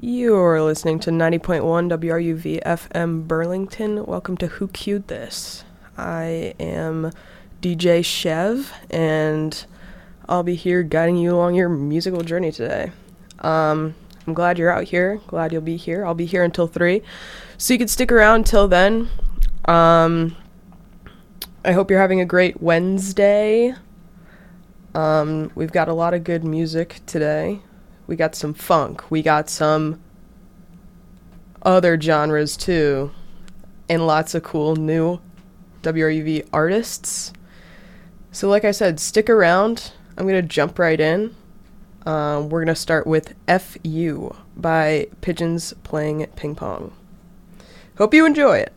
You're listening to 90.1 WRUV FM Burlington. Welcome to Who Queued This? I am DJ Chev, and I'll be here guiding you along your musical journey today. I'm glad you're out here. Glad you'll be here. I'll be here until 3, so you can stick around till then. I hope you're having a great Wednesday. We've got a lot of good music today. We got some funk. We got some other genres too. And lots of cool new WRUV artists. So like I said, stick around. I'm going to jump right in. We're going to start with F.U. by Pigeons Playing Ping Pong. Hope you enjoy it.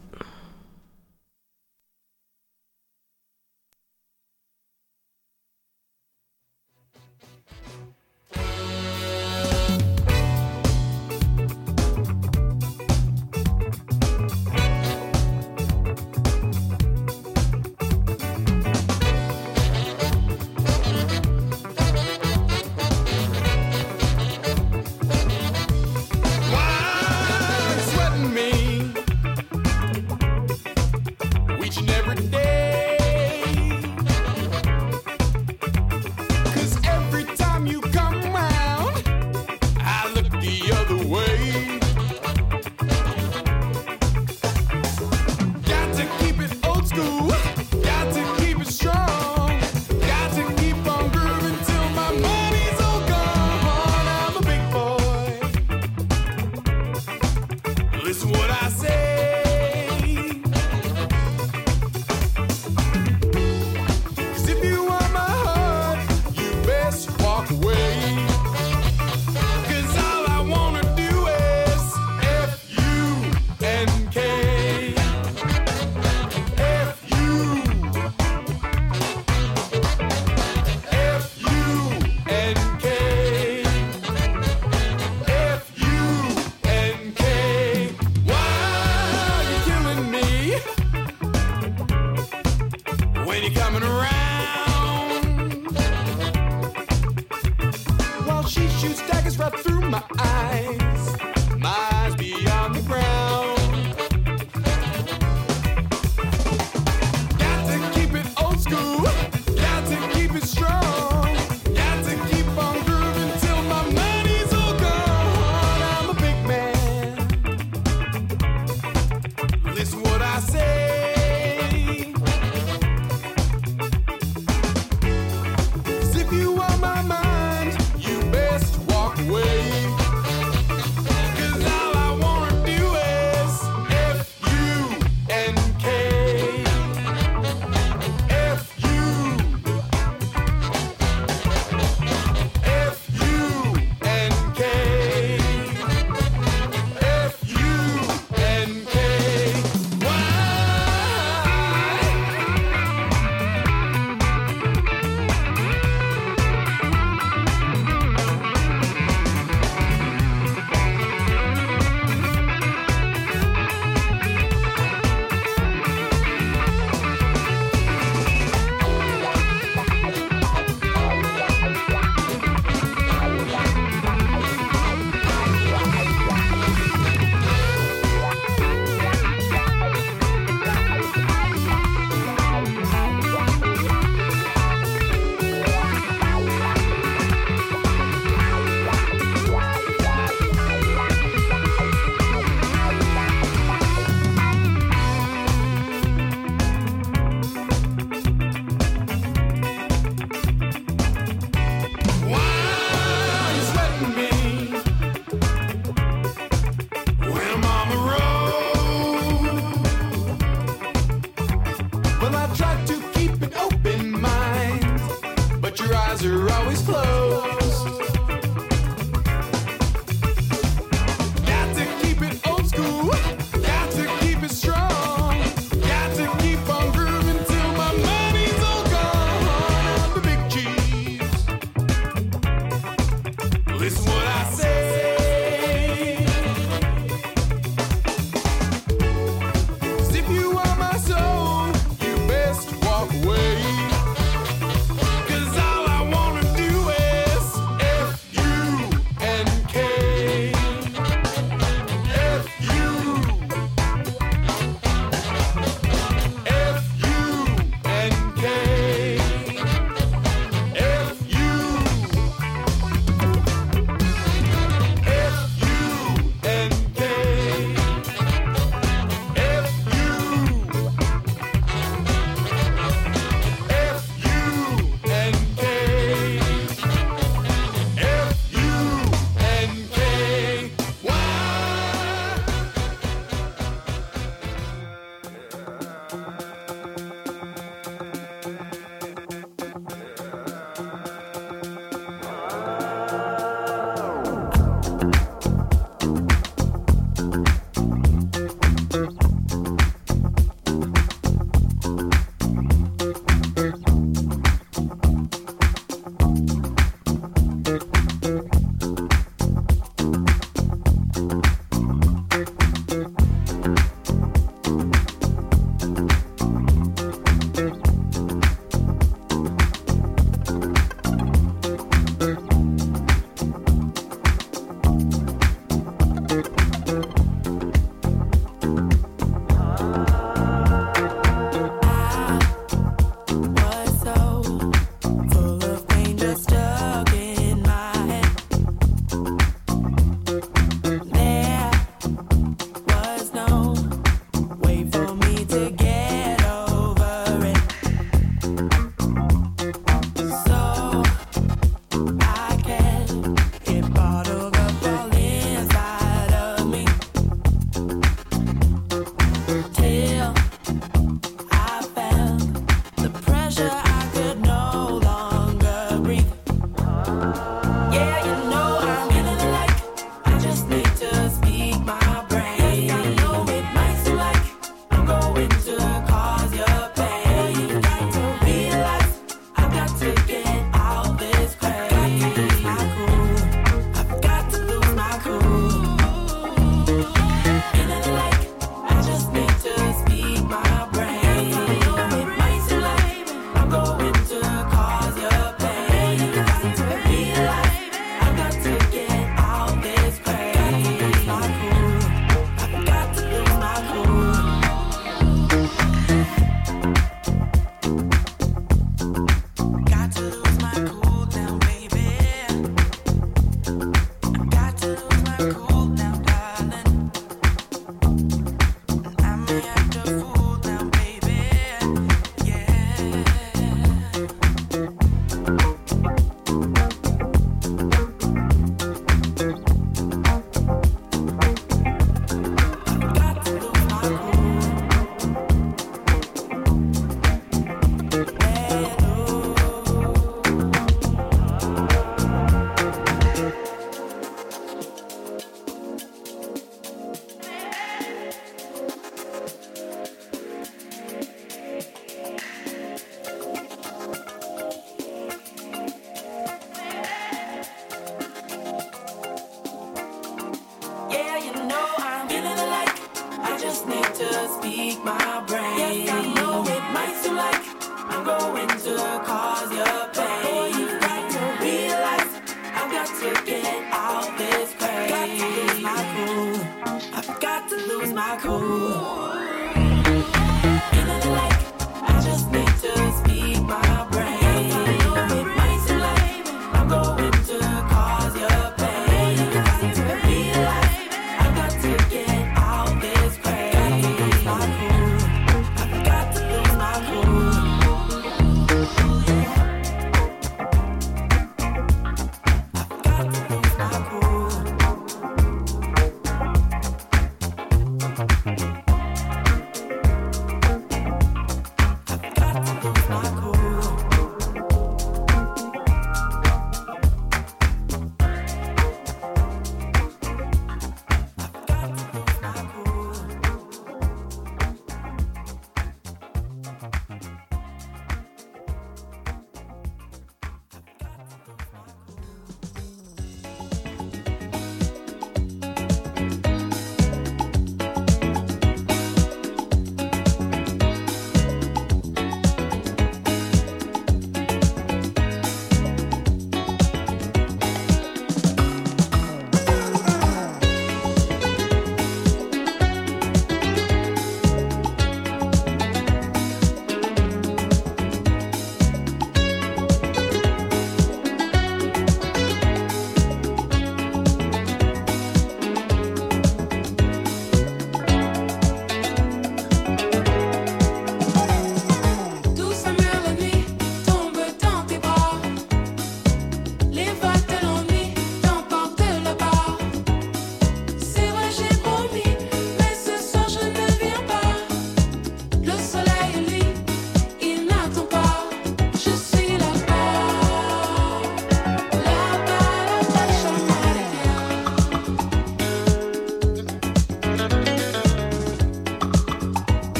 got to lose my cool. Feeling like I just need to speak my brain. It might seem like I'm going to cause you pain. I got to realize I got to get out this craze. I got to lose my cool.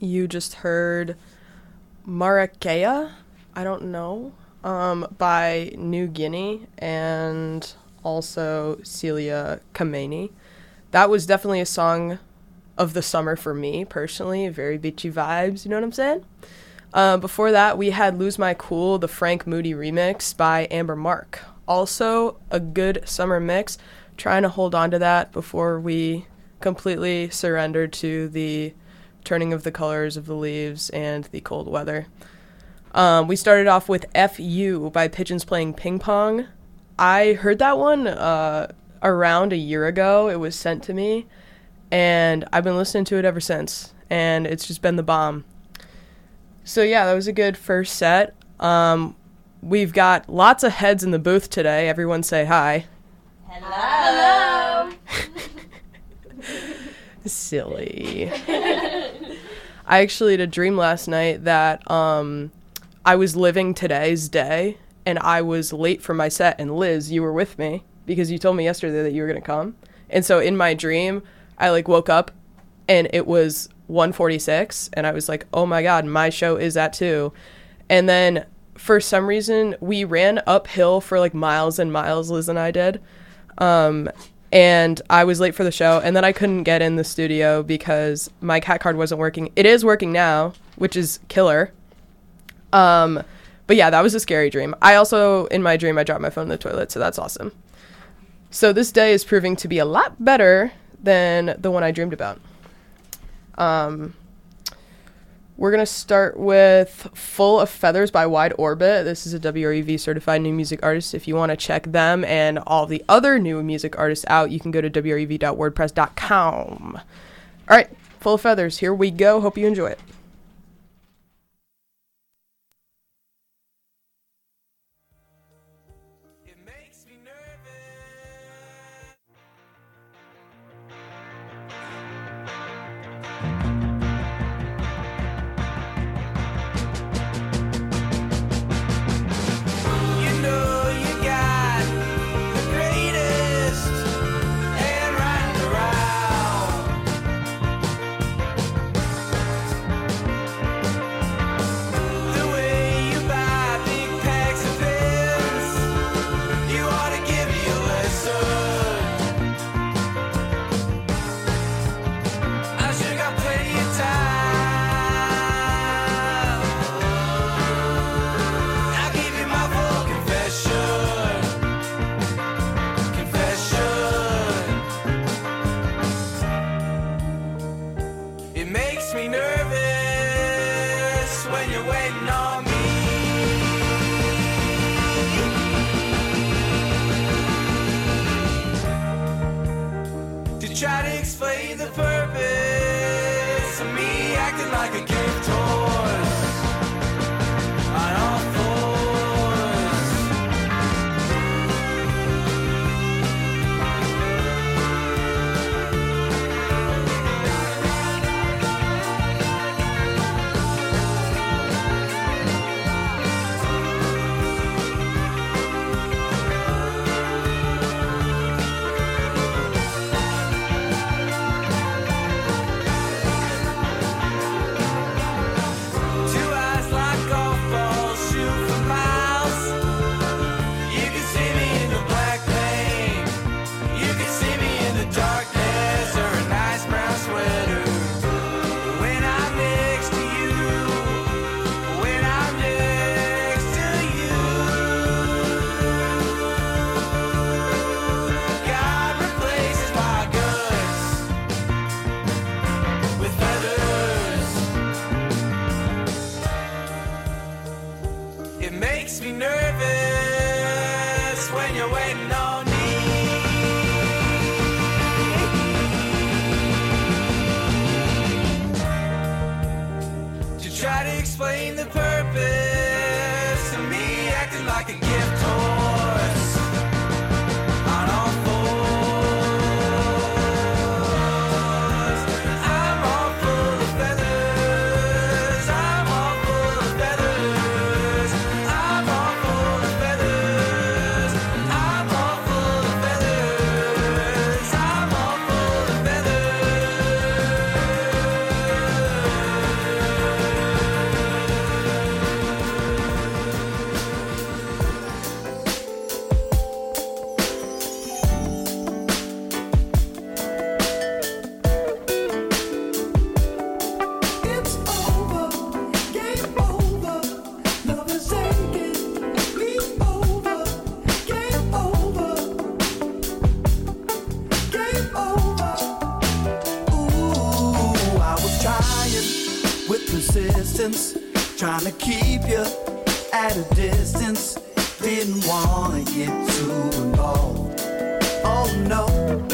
You just heard Marakea, I don't know, by New Guinea, and also Celia Kameni. That was definitely a song of the summer for me, personally. Very beachy vibes, you know what I'm saying? Before that, we had Lose My Cool, the Frank Moody remix by Amber Mark. Also, a good summer mix. Trying to hold on to that before we completely surrender to the turning of the colors of the leaves and the cold weather. We started off with F.U. by Pigeons Playing Ping Pong. I heard that one around a year ago. It was sent to me, and I've been listening to it ever since, and it's just been the bomb. So yeah, that was a good first set. We've got lots of heads in the booth today. Everyone say hi. Hello. Silly. I actually had a dream last night that I was living today's day, and I was late for my set, and Liz, you were with me because you told me yesterday that you were going to come. And so in my dream, I woke up and it was 1:46, and I was like, oh my God, my show is at 2. And then for some reason, we ran uphill for miles and miles, Liz and I did. And I was late for the show, and then I couldn't get in the studio because my cat card wasn't working. It is working now, which is killer. But yeah, that was a scary dream. I also, in my dream, I dropped my phone in the toilet, so that's awesome. So this day is proving to be a lot better than the one I dreamed about. We're going to start with Full of Feathers by Wide Orbit. This is a WRUV certified new music artist. If you want to check them and all the other new music artists out, you can go to wrev.wordpress.com. All right, Full of Feathers, here we go. Hope you enjoy it. Try to explain the purpose of me acting like a gift horse on all fours. Explain the purpose of me acting like a gift horse on all fours. I'm all full of feathers. I'm all full of feathers. I'm all full of feathers. I'm all full trying to keep you at a distance. Didn't wanna get too involved. Oh no.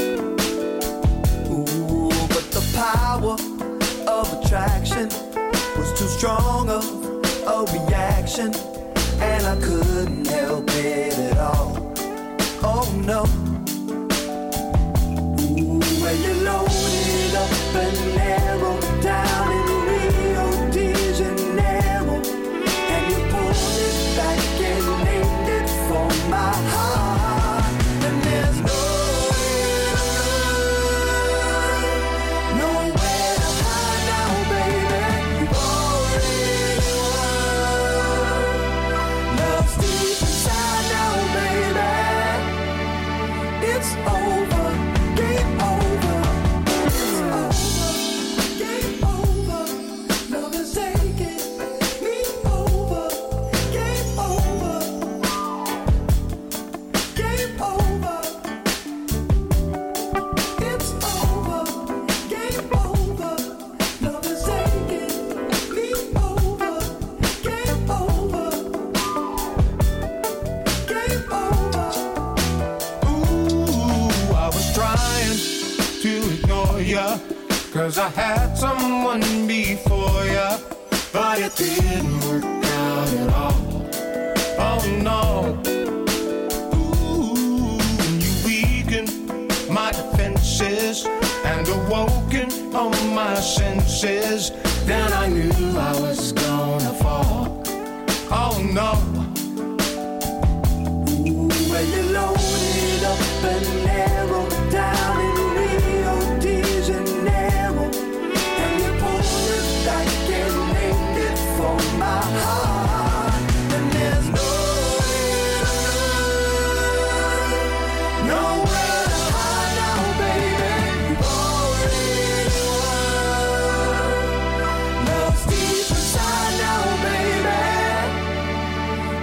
Ooh, but the power of attraction was too strong of a reaction, and I couldn't help it at all. Oh no. Ooh, when you loaded up and narrowed down in Rio de Janeiro, and you pulled it back and named it for my heart, and there's nowhere to hide now, baby. You've already won. Love's deep inside now, baby. It's over, game over. It's over, game over. Love is taking me over. Game over, game over. It's over, game over. Love is taking me over. Game over, game over. Ooh, I was trying to ignore ya, 'cause I had someone before ya, but it didn't work out at all. Oh no. Ooh, you weakened my defenses and awoken all my senses. Then I knew I was gonna fall. Oh no. When you loaded up and narrowed down in Rio de Janeiro, and you pulled it back and named it for my heart, and there's nowhere to hide now, baby. You've already won. Love's deep inside now, baby.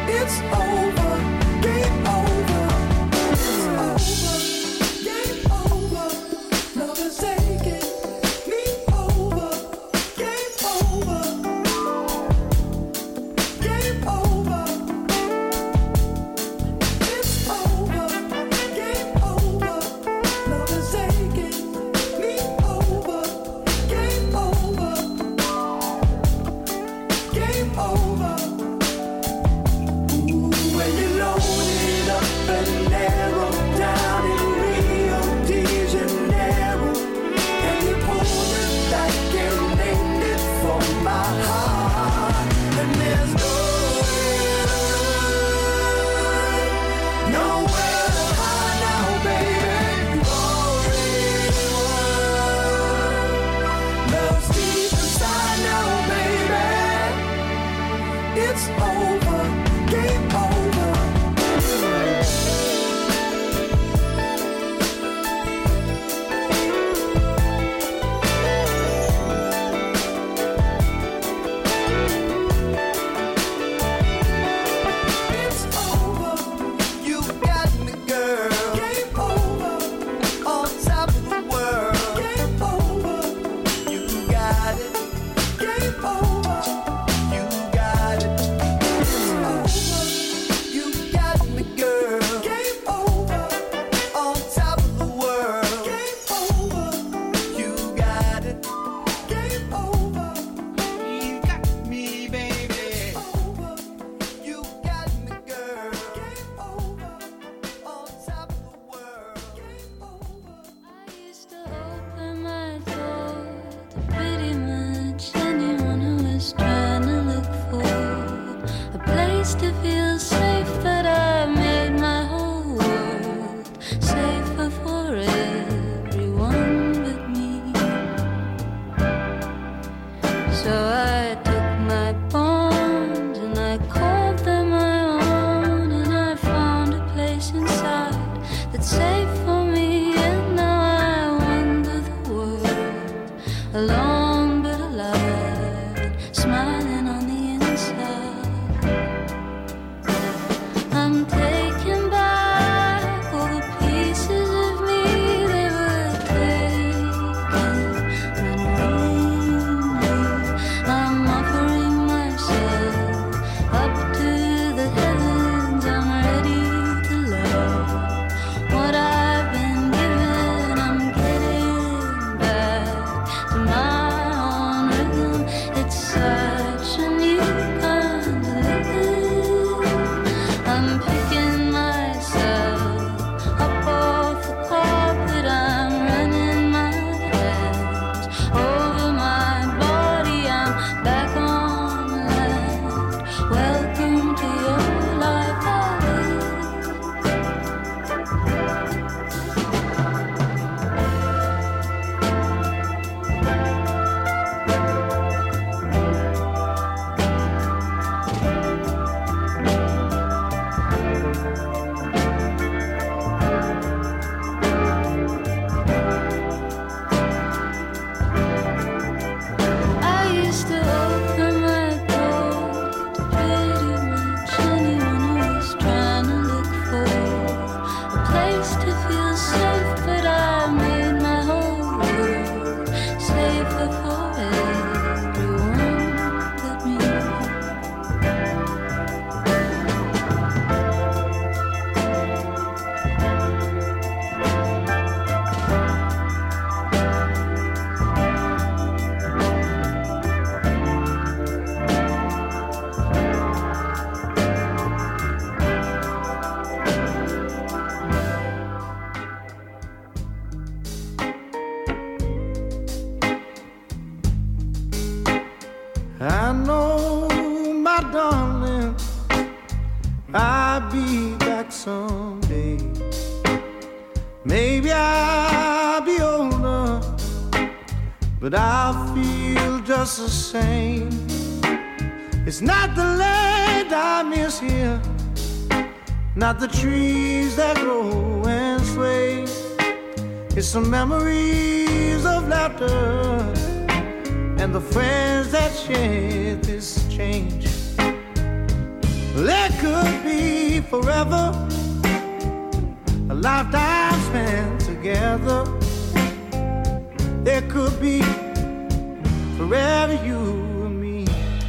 Maybe I'll be older, but I'll feel just the same. It's not the land I miss here, not the trees that grow and sway. It's the memories of laughter and the friends that shared this change. There could be forever, a lifetime spent together. There could be forever you and me.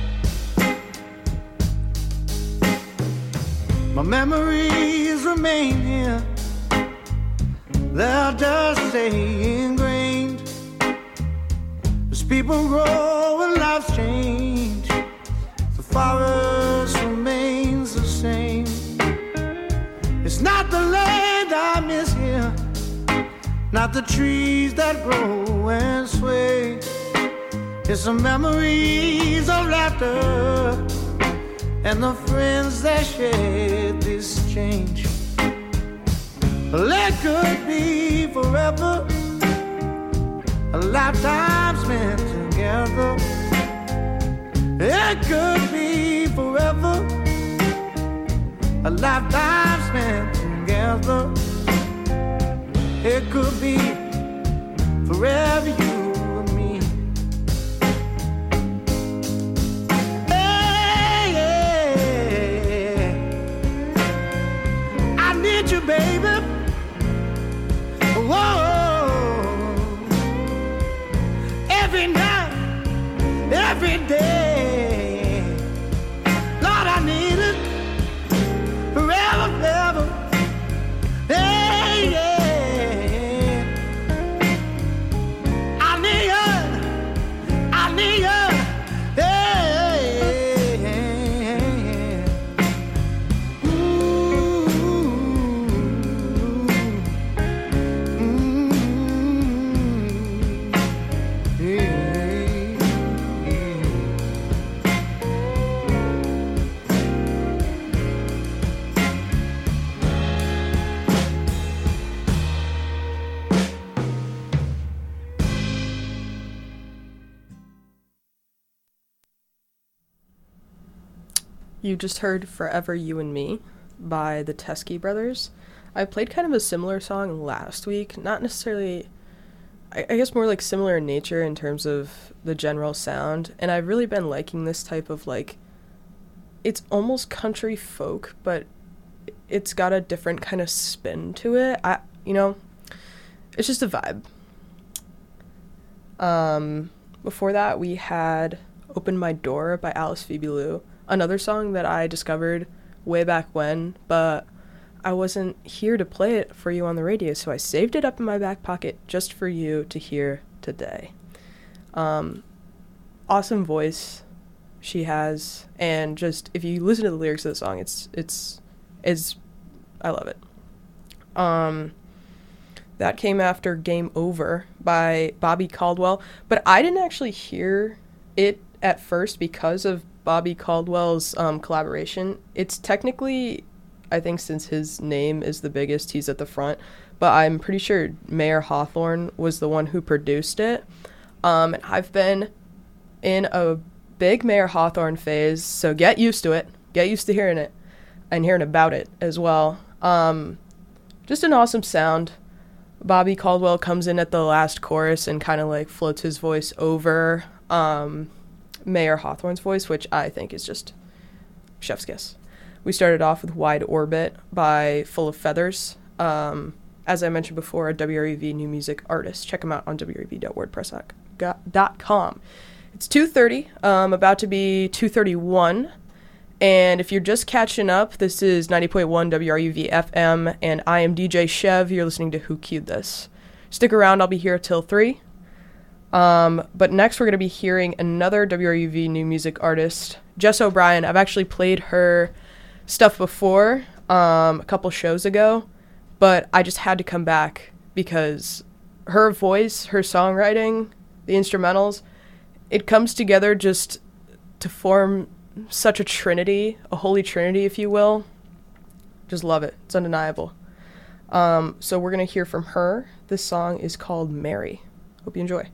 My memories remain here, they'll just stay ingrained. As people grow and lives change, the forest remains the same. It's not the land I miss here, not the trees that grow and sway. It's the memories of laughter and the friends that shared this change. There could be forever, a lifetime spent together. It could be forever, a lifetime spent together. It could be forever you and me. Hey, yeah. I need you, baby. Whoa. Every night, every day. Lord, I need it forever, forever. Hey, yeah. I need you. I need you. Hey, ooh, yeah. You just heard Forever You and Me by the Teskey Brothers. I played kind of a similar song last week, not necessarily, I guess more like similar in nature in terms of the general sound, and I've really been liking this type of like, it's almost country folk, but it's got a different kind of spin to it. It's just a vibe. Before that we had Open My Door by Alice Phoebe Lou. Another song that I discovered way back when, but I wasn't here to play it for you on the radio, so I saved it up in my back pocket just for you to hear today. Awesome voice she has, and just if you listen to the lyrics of the song, it's I love it. That came after Game Over by Bobby Caldwell, but I didn't actually hear it at first because of Bobby Caldwell's collaboration. It's technically, I think since his name is the biggest, he's at the front, but I'm pretty sure Mayor Hawthorne was the one who produced it. And I've been in a big Mayor Hawthorne phase, so get used to it. Get used to hearing it and hearing about it as well. Just an awesome sound. Bobby Caldwell comes in at the last chorus and kind of like floats his voice over Mayor Hawthorne's voice, which I think is just chef's kiss. We started off with Wide Orbit by Full of Feathers. As I mentioned before, a WREV new music artist. Check him out on wrev.wordpress.com. It's 2:30, about to be 2:31. And if you're just catching up, this is 90.1 WRUV FM, and I am DJ Chev. You're listening to Who Cued This. Stick around, I'll be here till 3. But next we're going to be hearing another WRUV new music artist, Jess O'Brien. I've actually played her stuff before, a couple shows ago, but I just had to come back because her voice, her songwriting, the instrumentals, it comes together just to form such a trinity, a holy trinity, if you will. Just love it. It's undeniable. So we're going to hear from her. This song is called Mary. Hope you enjoy.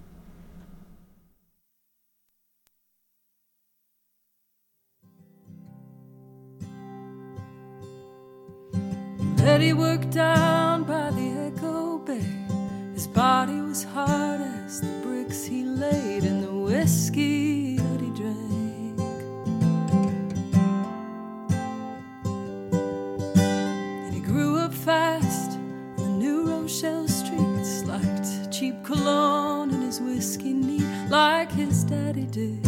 Eddie worked down by the Echo Bay. His body was hard as the bricks he laid in the whiskey that he drank. And he grew up fast on the New Rochelle streets, liked cheap cologne and his whiskey neat, like his daddy did.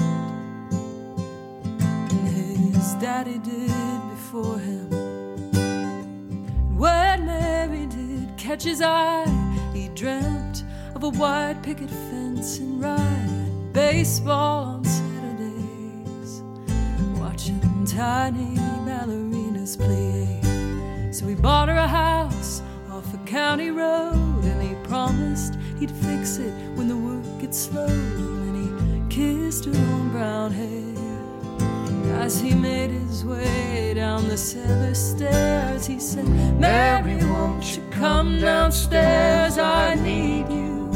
And his daddy did before him. When Mary did catch his eye, he dreamt of a white picket fence and ride baseball on Saturdays, watching tiny ballerinas play. So he bought her a house off a county road, and he promised he'd fix it when the work gets slow. And then he kissed her long brown hair as he made his way down the cellar stairs. He said, Mary, won't you come downstairs? I need you.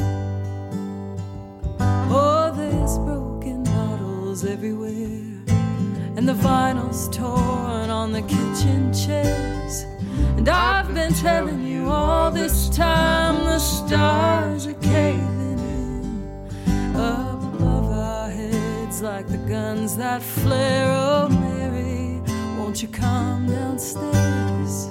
Oh, there's broken bottles everywhere, and the vinyl's torn on the kitchen chairs. And I've been telling you all this time, the stars are caving in up above our heads like the guns that flare. Oh, Mary, won't you come downstairs?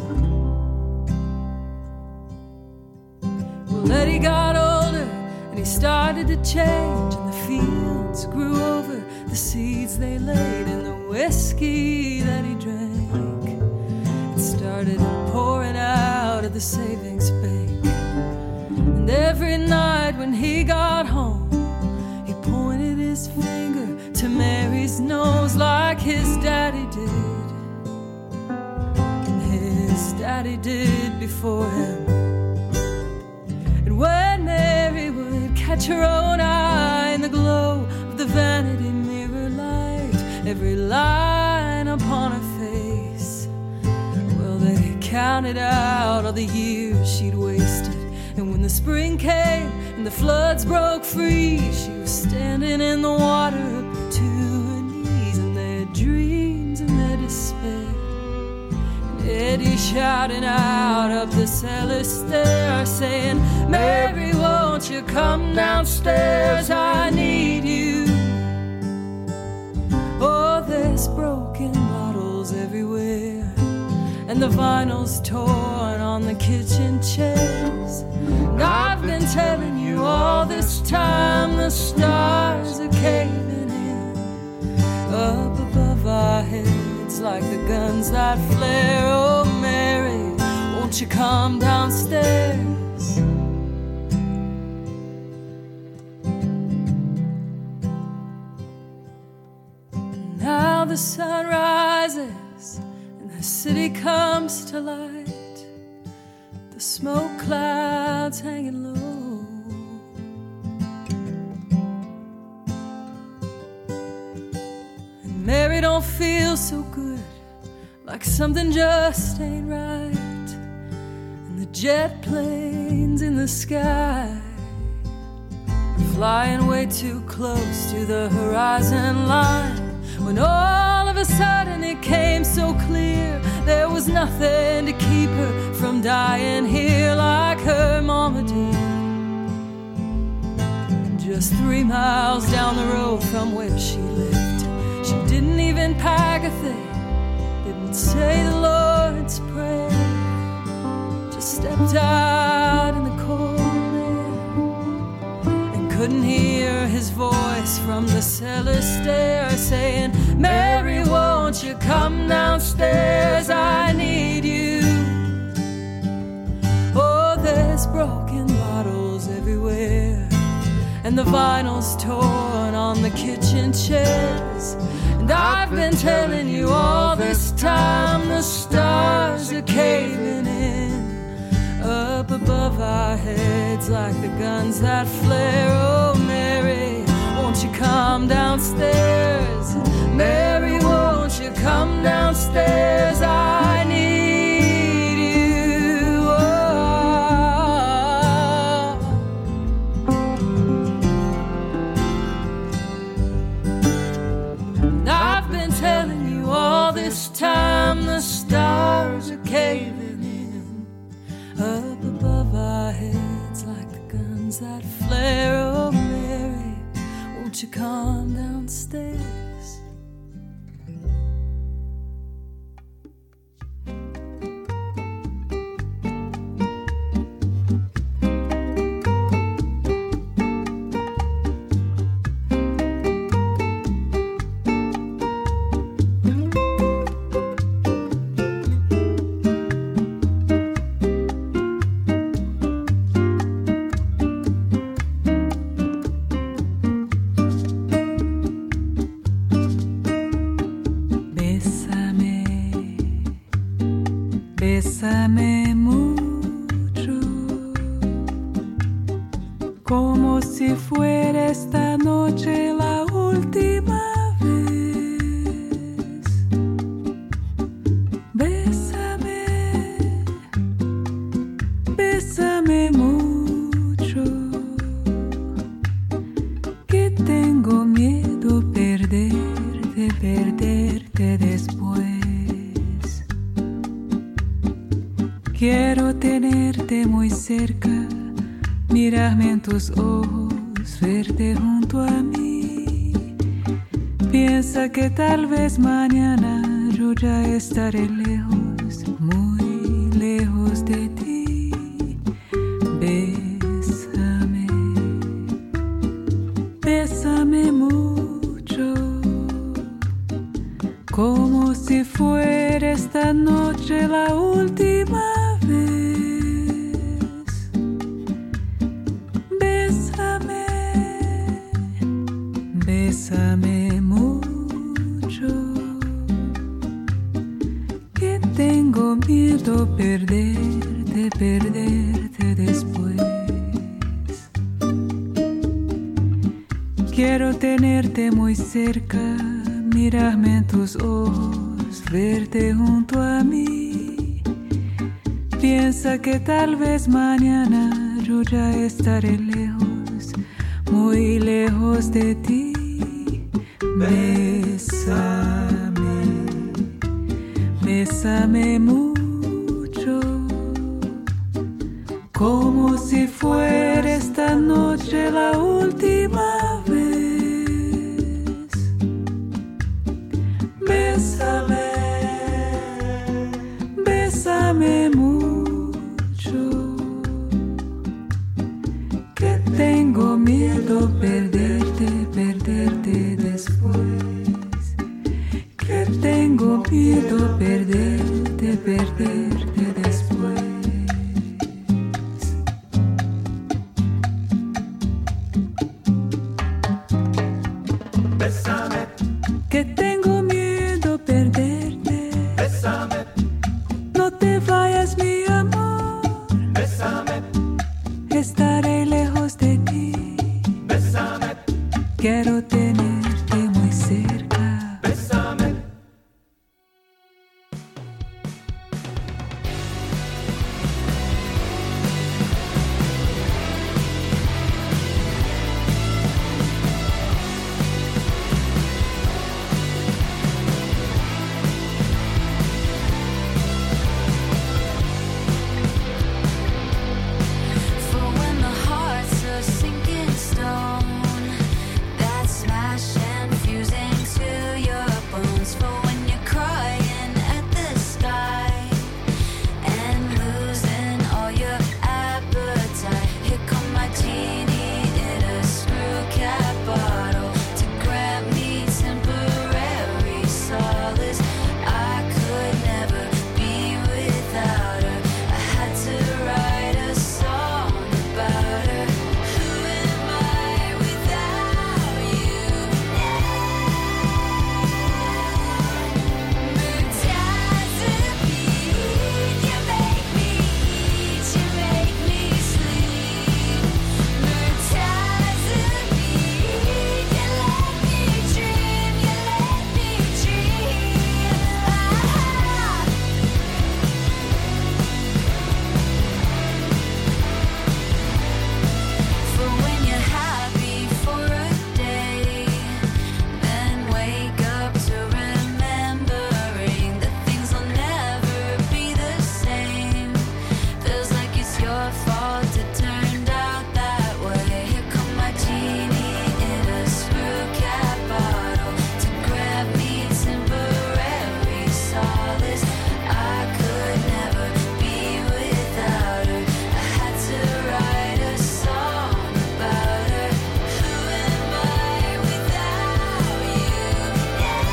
Well, Eddie got older and he started to change, and the fields grew over the seeds they laid in the whiskey that he drank. It started pouring out of the savings bank, and every night when he got home, he pointed his finger to Mary's nose like his daddy did, and his daddy did before him. And when Mary would catch her own eye in the glow of the vanity mirror light, every line upon her face, well, they counted out all the years she'd wasted. And when the spring came and the floods broke free, she was standing in the water up to her knees, in their dreams and their despair. And Eddie shouting out up the cellar stair, saying, Mary, won't you come downstairs? I need you. Oh, there's broken bottles everywhere, and the vinyl's torn on the kitchen chairs. And I've been telling you all this time, the stars are caving in up above our heads like the guns that flare. Oh, Mary, won't you come downstairs? Now the sun rises and the city comes to light, the smoke clouds hanging low. And Mary don't feel so good, like something just ain't right. And the jet planes in the sky are flying way too close to the horizon line, when all of a sudden it came so clear there was nothing to keep her from dying here like her mama did. Just 3 miles down the road from where she lived, she didn't even pack a thing, didn't say the Lord's Prayer, just stepped out in the cold air and couldn't hear his voice from the cellar stair saying, Mary, won't you come downstairs? I need you. Oh, there's broken bottles everywhere, and the vinyl's torn on the kitchen chairs. And I've been telling you all this time, the stars are caving in up above our heads like the guns that flare. Oh, Mary, won't you come downstairs? Mary, won't you come downstairs? I need you. Oh. up above our heads like the guns that flare. Oh Mary, won't you come downstairs? Bésame mucho, como si fuera esta noche la última vez. Bésame, bésame mucho, que tengo miedo perderte después. Quiero tenerte muy cerca, mirarme en tus ojos, verte junto a mí. Piensa que tal vez mañana yo ya estaré lejos, muy lejos de ti. Bésame, bésame mucho, como si fuera esta noche la última vez. Bésame, bésame mucho, que tengo miedo perderte después. Quiero tenerte muy cerca, mirarme en tus ojos, verte junto a mí. Piensa que tal vez mañana yo ya estaré lejos, muy lejos de ti. Bésame, bésame mucho, como si fuera esta noche la última vez. Bésame, bésame mucho, que tengo miedo perderte después. Que tengo miedo perderte después. it turned out that way. Here come my genie in a screw cap bottle to grant me temporary solace. I could never be without her. I had to write a song about her. Who am I without you now?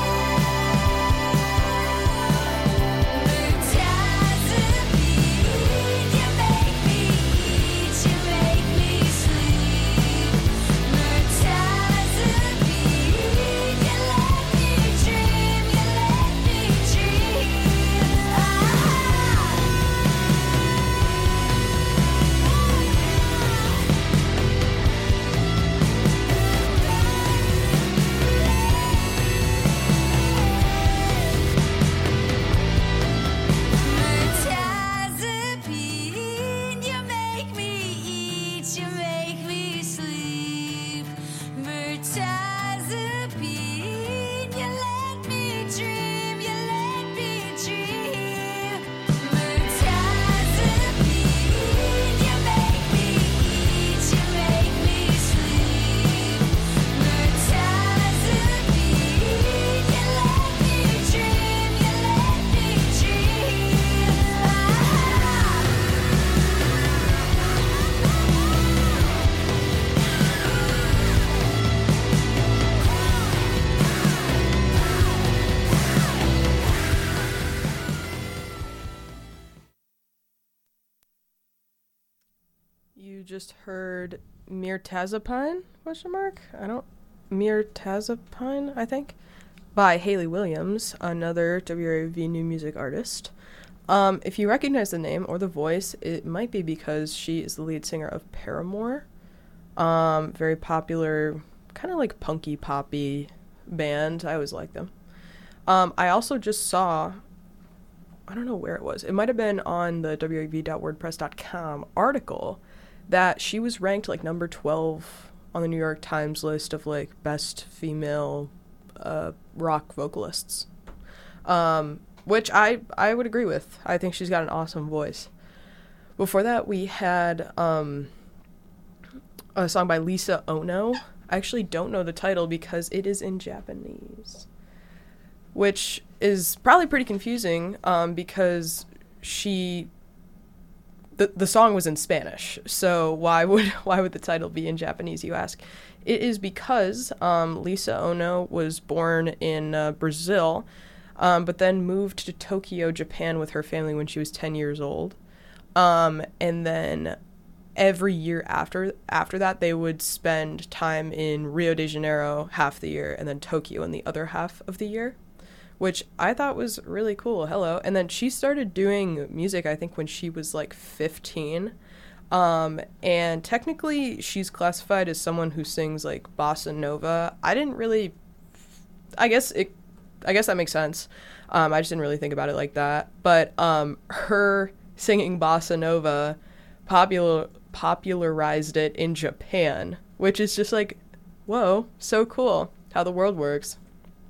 Murtazapine, you make me eat, you make me sleep. Murtazapine, you let me dream, you let me dream. Murtazapine, you make me eat, you make me sleep. Murtazapine, you let me dream, you let me dream. Murtazapine, you make me eat, you make me sleep. Murtazapine, you let me dream, you let me dream. You just heard Mirtazapine? Question mark? Mirtazapine, I think, by Hayley Williams, another WRV new music artist. If you recognize the name or the voice, it might be because she is the lead singer of Paramore. Very popular, kind of like punky poppy band. I always like them. I also just saw, I don't know where it was. It might have been on the WRV.wordpress.com article that she was ranked like number 12 on the New York Times list of like best female rock vocalists. Which I would agree with. I think she's got an awesome voice. Before that, we had a song by Lisa Ono. I actually don't know the title because it is in Japanese, which is probably pretty confusing because the song was in Spanish. So why would the title be in Japanese, you ask? It is because Lisa Ono was born in Brazil, but then moved to Tokyo, Japan with her family when she was 10 years old. And then every year after that, they would spend time in Rio de Janeiro half the year and then Tokyo in the other half of the year, which I thought was really cool. Hello. And then she started doing music, I think, when she was like 15. And technically she's classified as someone who sings like bossa nova. I guess that makes sense. I just didn't really think about it like that. But her singing bossa nova popularized it in Japan, which is just like, whoa, so cool how the world works.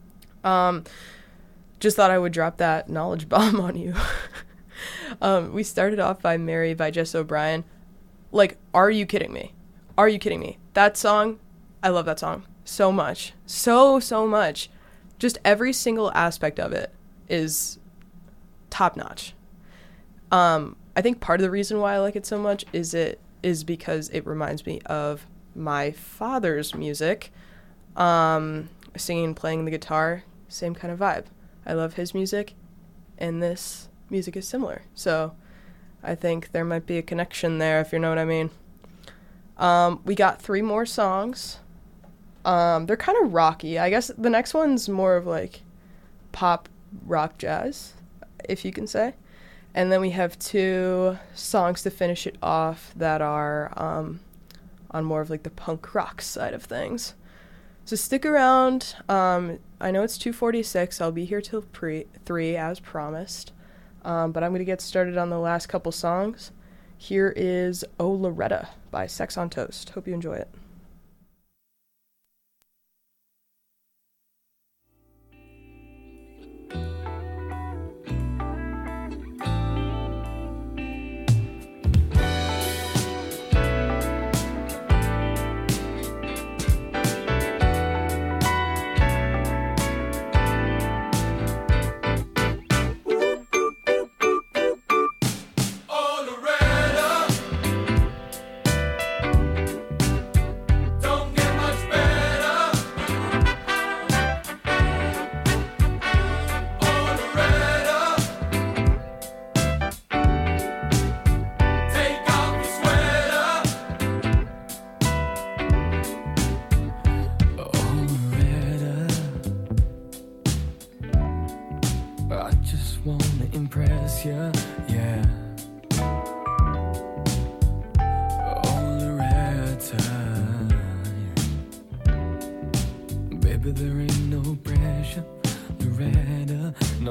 Just thought I would drop that knowledge bomb on you. We started off by Mary by Jess O'Brien. Like, are you kidding me? Are you kidding me? That song, I love that song so much. So much. Just every single aspect of it is top notch. I think part of the reason why I like it so much is because it reminds me of my father's music. Singing, playing the guitar, same kind of vibe. I love his music, and this music is similar. So I think there might be a connection there, if you know what I mean. We got 3 more songs. They're kind of rocky. I guess the next one's more of like pop rock jazz, if you can say. And then we have 2 songs to finish it off that are on more of like the punk rock side of things. So stick around. I know it's 2:46. I'll be here till 3 as promised. But I'm going to get started on the last couple songs. Here is Oh Loretta by Sex on Toast. Hope you enjoy it.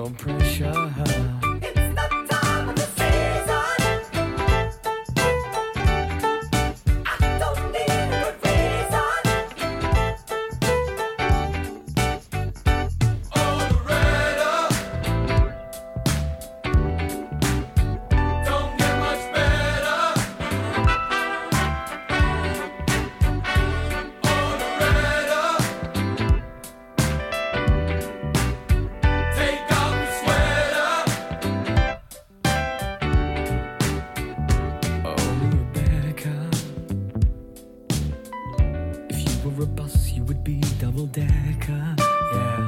no pressure. It's the time of the season. I don't need a good reason. Oh, Loretta, don't get much better. Oh, Loretta, take off your sweater. Oh, Rebecca, if you were a bus, you would be double-decker. Yeah.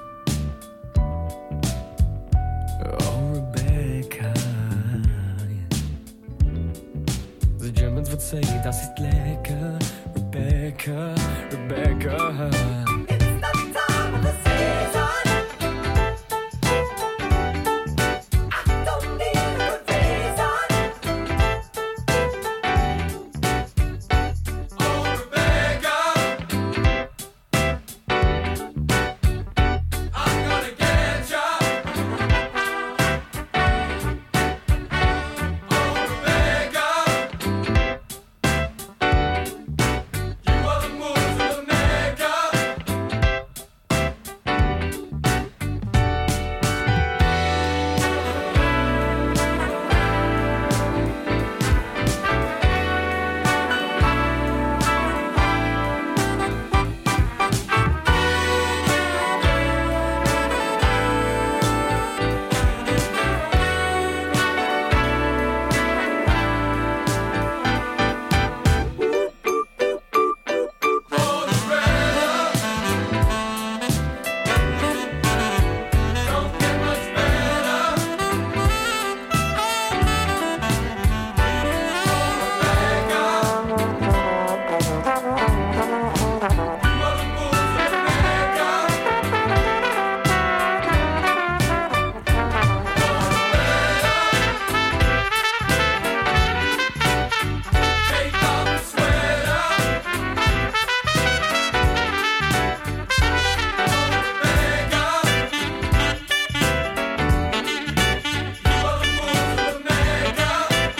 Oh, Rebecca, yeah. The Germans would say, das ist lecker. Rebecca, Rebecca. It's the time of the season. I don't need a good reason. Oh, Rebecca, I'm gonna get ya. Oh, Rebecca, you are the moves of the Mecca. Oh, Loretta, don't get much better. Oh, Rebecca, you are the moves of the Mecca. Take off the sweater. Rebecca, you are the moves of the Mecca.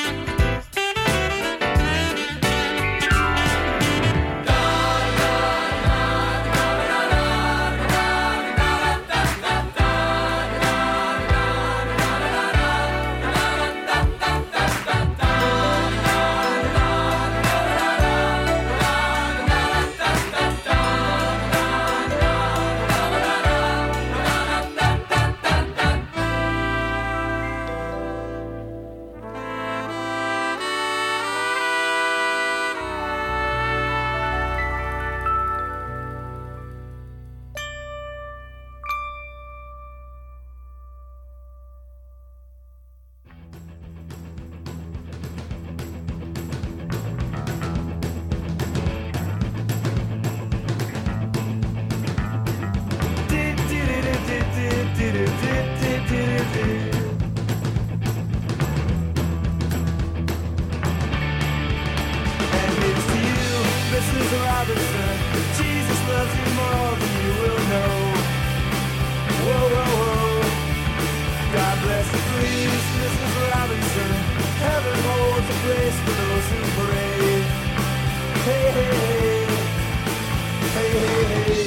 And it's to you, Mrs. Robinson. Jesus loves you more than you will know. Whoa, whoa, whoa. God bless you, please, Mrs. Robinson. Heaven holds a place for those who pray. Hey, hey, hey. Hey, hey, hey.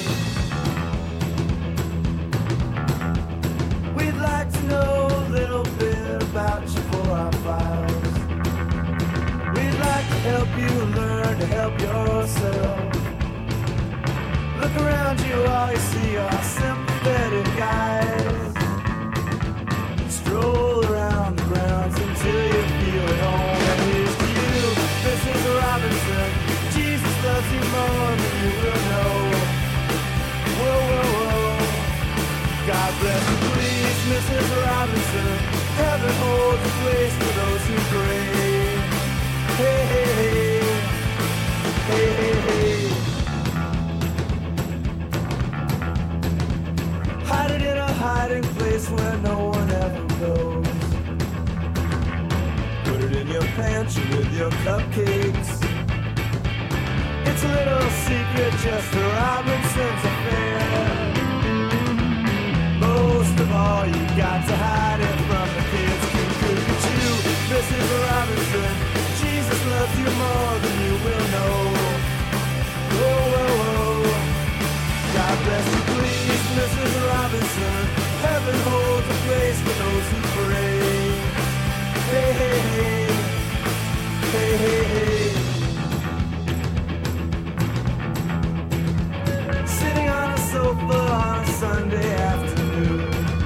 We'd like to know a little bit about you for our files. We'd like to help you learn to help yourself. Look around you, all you see are sympathetic guys. Stroll around the grounds until you feel at home. And here's to you, Mrs. Robinson. Jesus loves you more than you will know. Whoa, whoa, whoa. God bless you, please, Mrs. Robinson. Heaven holds a place for those who pray. Hey, hey, hey. Hey, hey, hey. Hide it in a hiding place where no one ever goes. Put it in your pantry with your cupcakes. It's a little secret, just a Robinson's affair. Most of all, all you got to hide it from the kids. Cuckoo, Mrs. Robinson, Jesus loves you more than you will know. Oh, oh, oh. God bless you, please, Mrs. Robinson. Heaven holds a place for those who pray. Hey, hey, hey. Hey, hey, hey. Sitting on a sofa on a Sunday afternoon,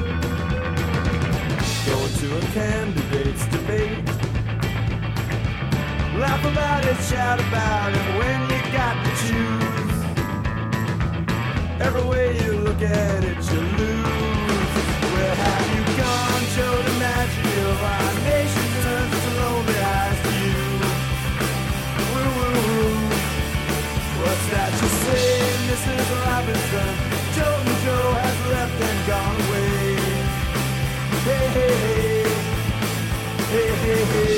going to a candidate's debate. Laugh about it, shout about it when you got to choose. Every way you look at it, you lose. Where have you gone, Joe DiMaggio? Our nation turns its lonely eyes to you. Woo, woo, woo. What's that you say, Mrs. Robinson? Joe and Joe has left and gone away. Hey, hey, hey. Hey, hey, hey.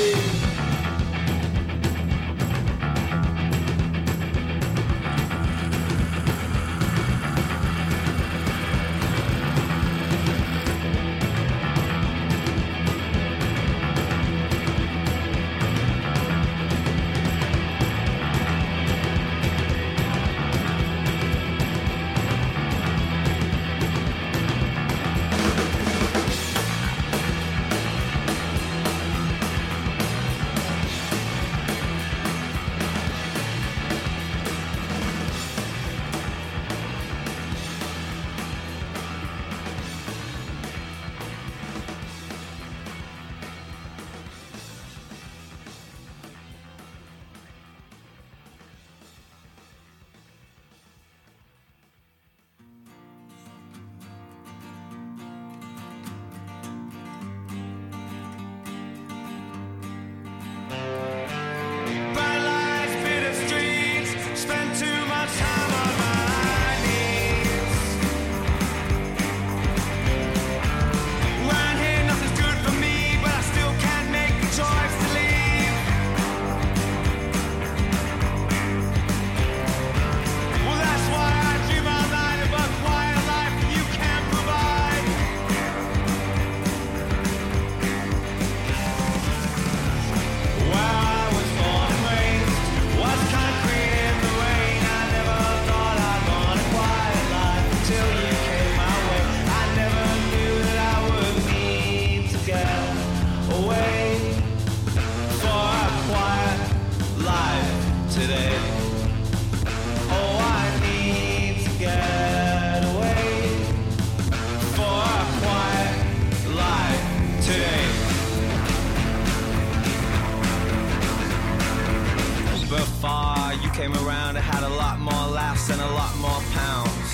Came around, I had a lot more laughs and a lot more pounds.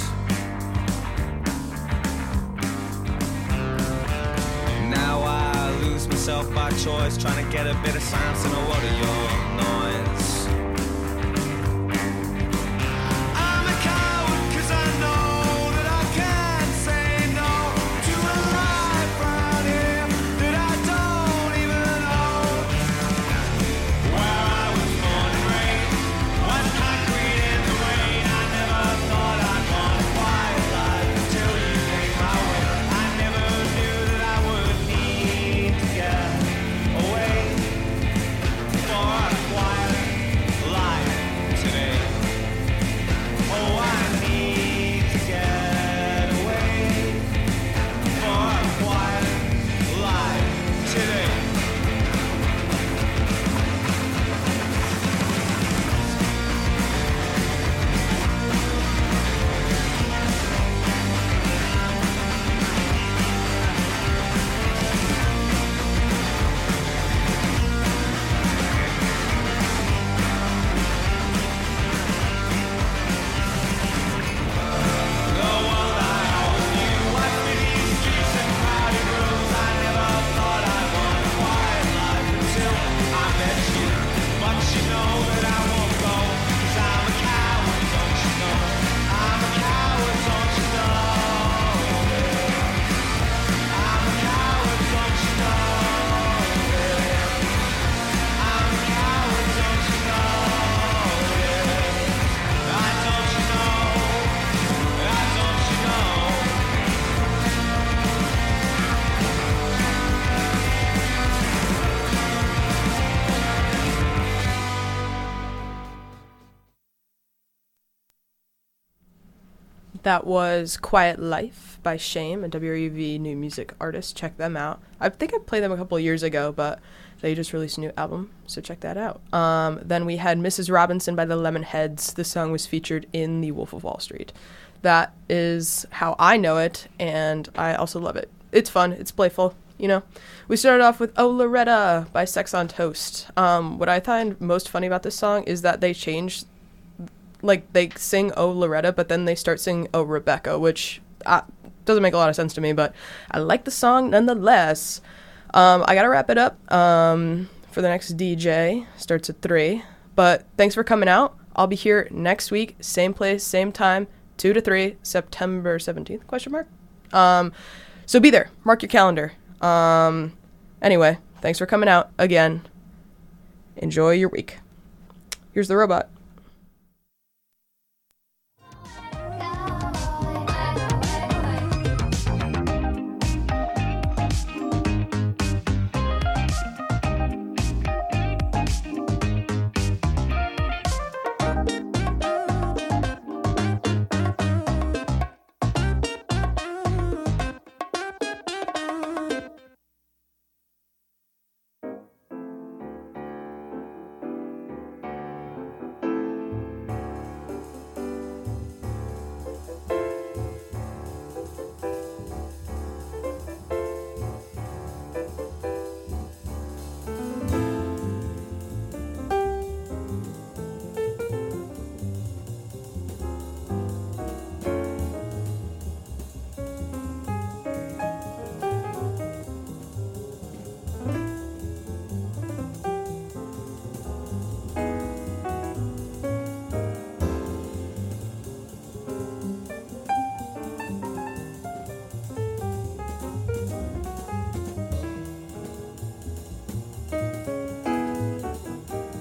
Now I lose myself by choice, trying to get a bit of silence in a world of your noise. I'm a coward 'cause I know that I can't say no to a life around here that I don't even know. Where I was born and raised was concrete in the rain. I never thought I'd want a quiet life until you came my way. I never knew that I would need to get away for That was Quiet Life by Shame, a WRUV new music artist. Check them out. I think I played them a couple of years ago, but they just released a new album, so check that out. Then we had Mrs. Robinson by the Lemonheads. The song was featured in The Wolf of Wall Street. That is how I know it, and I also love it. It's fun. It's playful, you know. We started off with Oh Loretta by Sex on Toast. What I find most funny about this song is that they changed, like, they sing Oh Loretta, but then they start singing Oh Rebecca, which doesn't make a lot of sense to me, but I like the song nonetheless. I gotta wrap it up for the next DJ. Starts at 3. But thanks for coming out. I'll be here next week, same place, same time, 2 to 3, September 17th, question mark. So be there. Mark your calendar. Anyway, thanks for coming out again. Enjoy your week. Here's the robot.